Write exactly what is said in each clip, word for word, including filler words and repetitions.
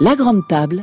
La grande table,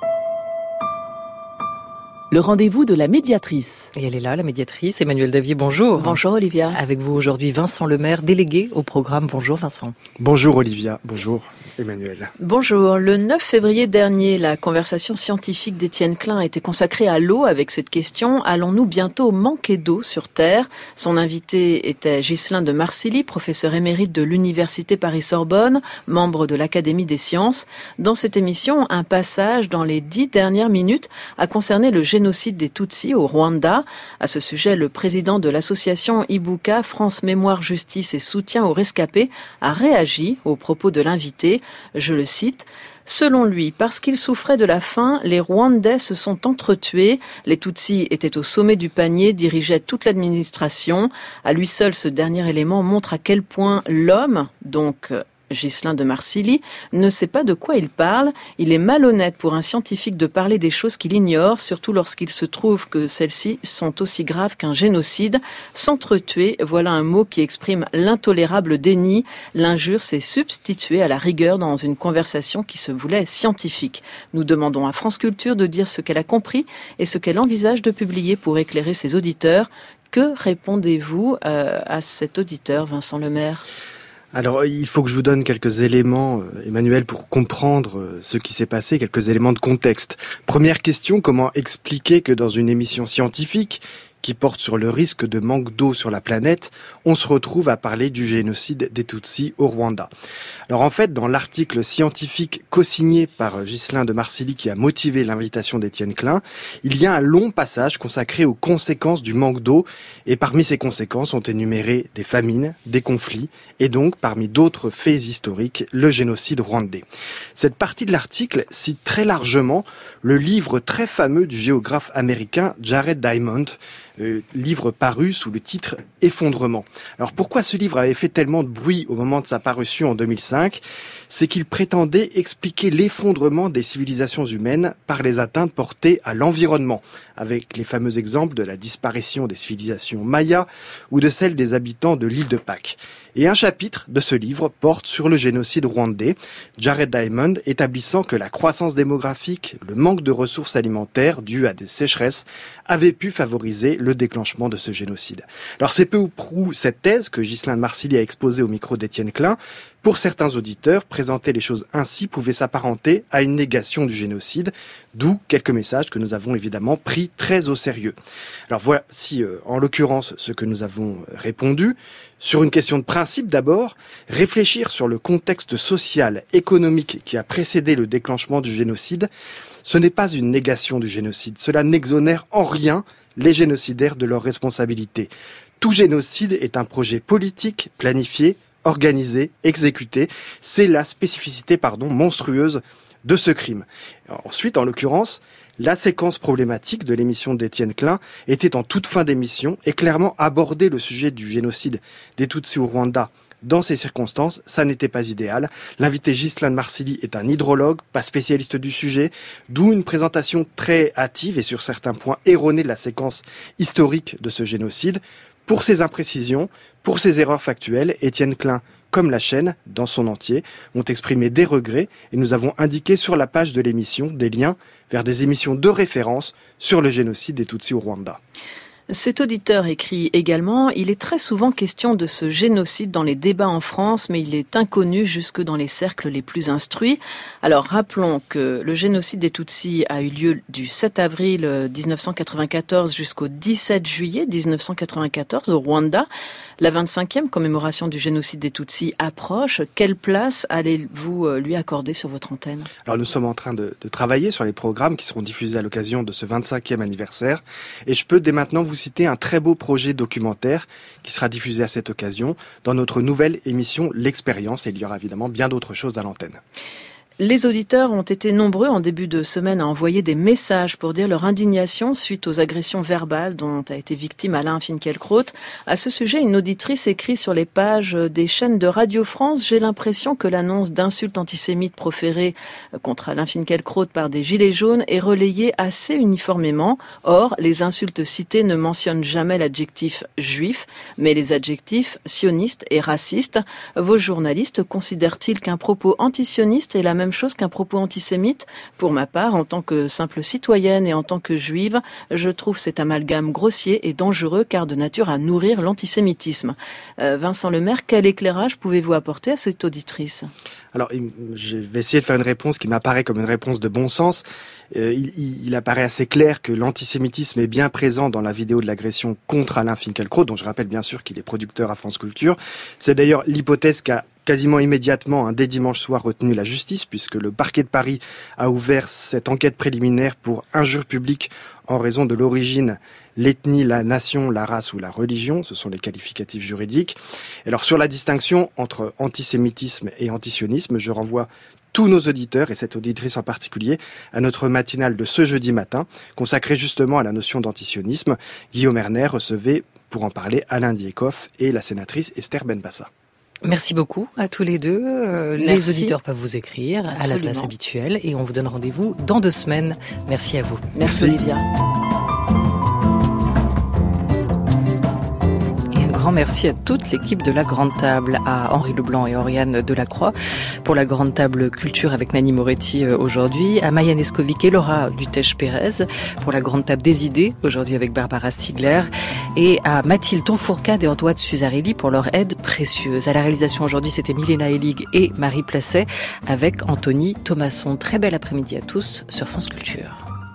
le rendez-vous de la médiatrice. Et elle est là, la médiatrice. Emmanuelle Davier, bonjour. Bonjour Olivia. Avec vous aujourd'hui Vincent Lemaire, délégué au programme. Bonjour Vincent. Bonjour Olivia, bonjour Emmanuel. Bonjour. Le neuf février dernier, la conversation scientifique d'Étienne Klein a été consacrée à l'eau avec cette question: allons-nous bientôt manquer d'eau sur Terre? Son invité était Ghislain de Marcilly, professeur émérite de l'Université Paris-Sorbonne, membre de l'Académie des sciences. Dans cette émission, un passage dans les dix dernières minutes a concerné le génocide des Tutsis au Rwanda. À ce sujet, le président de l'association Ibuka, France Mémoire Justice et Soutien aux rescapés, a réagi aux propos de l'invité. Je le cite: « Selon lui, parce qu'ils souffraient de la faim, les Rwandais se sont entretués. Les Tutsis étaient au sommet du panier, dirigeaient toute l'administration. À lui seul, ce dernier élément montre à quel point l'homme, donc Ghislain de Marcilly, ne sait pas de quoi il parle. Il est malhonnête pour un scientifique de parler des choses qu'il ignore, surtout lorsqu'il se trouve que celles-ci sont aussi graves qu'un génocide. S'entretuer, voilà un mot qui exprime l'intolérable déni. L'injure s'est substituée à la rigueur dans une conversation qui se voulait scientifique. Nous demandons à France Culture de dire ce qu'elle a compris et ce qu'elle envisage de publier pour éclairer ses auditeurs. Que répondez-vous euh, à cet auditeur, Vincent Lemaire ? Alors, il faut que je vous donne quelques éléments, Emmanuel, pour comprendre ce qui s'est passé, quelques éléments de contexte. Première question, comment expliquer que dans une émission scientifique qui porte sur le risque de manque d'eau sur la planète, on se retrouve à parler du génocide des Tutsis au Rwanda. Alors en fait, dans l'article scientifique co-signé par Ghislain de Marcilly qui a motivé l'invitation d'Étienne Klein, il y a un long passage consacré aux conséquences du manque d'eau, et parmi ces conséquences sont énumérées des famines, des conflits, et donc parmi d'autres faits historiques, le génocide rwandais. Cette partie de l'article cite très largement le livre très fameux du géographe américain Jared Diamond, Euh, livre paru sous le titre « Effondrement ». Alors pourquoi ce livre avait fait tellement de bruit au moment de sa parution en deux mille cinq ? C'est qu'il prétendait expliquer l'effondrement des civilisations humaines par les atteintes portées à l'environnement, avec les fameux exemples de la disparition des civilisations mayas ou de celle des habitants de l'île de Pâques. Et un chapitre de ce livre porte sur le génocide rwandais, Jared Diamond établissant que la croissance démographique, le manque de ressources alimentaires dues à des sécheresses avaient pu favoriser le déclenchement de ce génocide. Alors c'est peu ou prou cette thèse que Ghislain de Marcilly a exposée au micro d'Étienne Klein. Pour certains auditeurs, présenter les choses ainsi pouvait s'apparenter à une négation du génocide, d'où quelques messages que nous avons évidemment pris très au sérieux. Alors voici euh, en l'occurrence ce que nous avons répondu. Sur une question de principe d'abord, réfléchir sur le contexte social, économique qui a précédé le déclenchement du génocide, ce n'est pas une négation du génocide. Cela n'exonère en rien les génocidaires de leurs responsabilités. Tout génocide est un projet politique, planifié, organisé, exécuté. C'est la spécificité, pardon, monstrueuse de ce crime. Ensuite, en l'occurrence, la séquence problématique de l'émission d'Étienne Klein était en toute fin d'émission et clairement aborder le sujet du génocide des Tutsis au Rwanda. Dans ces circonstances, ça n'était pas idéal. L'invité Ghislain de Marcilly est un hydrologue, pas spécialiste du sujet, d'où une présentation très hâtive et sur certains points erronée de la séquence historique de ce génocide. Pour ces imprécisions, pour ces erreurs factuelles, Étienne Klein, comme la chaîne, dans son entier, ont exprimé des regrets et nous avons indiqué sur la page de l'émission des liens vers des émissions de référence sur le génocide des Tutsis au Rwanda. Cet auditeur écrit également: il est très souvent question de ce génocide dans les débats en France, mais il est inconnu jusque dans les cercles les plus instruits. Alors rappelons que le génocide des Tutsis a eu lieu du sept avril dix-neuf cent quatre-vingt-quatorze jusqu'au dix-sept juillet dix-neuf cent quatre-vingt-quatorze au Rwanda. La vingt-cinquième commémoration du génocide des Tutsis approche. Quelle place allez-vous lui accorder sur votre antenne ? Alors nous sommes en train de, de travailler sur les programmes qui seront diffusés à l'occasion de ce vingt-cinquième anniversaire. Et je peux dès maintenant vous citer un très beau projet documentaire qui sera diffusé à cette occasion dans notre nouvelle émission L'Expérience. Et il y aura évidemment bien d'autres choses à l'antenne. Les auditeurs ont été nombreux en début de semaine à envoyer des messages pour dire leur indignation suite aux agressions verbales dont a été victime Alain Finkielkraut. À ce sujet, une auditrice écrit sur les pages des chaînes de Radio France: j'ai l'impression que l'annonce d'insultes antisémites proférées contre Alain Finkielkraut par des gilets jaunes est relayée assez uniformément. Or, les insultes citées ne mentionnent jamais l'adjectif juif, mais les adjectifs sionistes et racistes. Vos journalistes considèrent-ils qu'un propos antisioniste est la même même chose qu'un propos antisémite? Pour ma part, en tant que simple citoyenne et en tant que juive, je trouve cet amalgame grossier et dangereux car de nature à nourrir l'antisémitisme. Euh, Vincent Lemaire, quel éclairage pouvez-vous apporter à cette auditrice? Alors, je vais essayer de faire une réponse qui m'apparaît comme une réponse de bon sens. Euh, il, il, il apparaît assez clair que l'antisémitisme est bien présent dans la vidéo de l'agression contre Alain Finkielkraut, dont je rappelle bien sûr qu'il est producteur à France Culture. C'est d'ailleurs l'hypothèse qu'a quasiment immédiatement, hein, dès dimanche soir, retenu la justice, puisque le parquet de Paris a ouvert cette enquête préliminaire pour injure publique en raison de l'origine, l'ethnie, la nation, la race ou la religion. Ce sont les qualificatifs juridiques. Alors, sur la distinction entre antisémitisme et antisionisme, je renvoie tous nos auditeurs, et cette auditrice en particulier, à notre matinale de ce jeudi matin, consacrée justement à la notion d'antisionisme. Guillaume Erner recevait, pour en parler, Alain Diekhoff et la sénatrice Esther Benbassa. Merci beaucoup à tous les deux. Euh, les auditeurs peuvent vous écrire Absolument. à l'adresse habituelle et on vous donne rendez-vous dans deux semaines. Merci à vous. Merci, Merci. Olivia. Merci à toute l'équipe de La Grande Table, à Henri Leblanc et Oriane Delacroix pour La Grande Table Culture avec Nani Moretti aujourd'hui, à Maya Neskovic et Laura Dutèche-Pérez pour La Grande Table des Idées aujourd'hui avec Barbara Stigler et à Mathilde Tonfourcade et Antoine Suzarelli pour leur aide précieuse. À la réalisation aujourd'hui, c'était Milena Elig et Marie Placet avec Anthony Thomasson. Très bel après-midi à tous sur France Culture.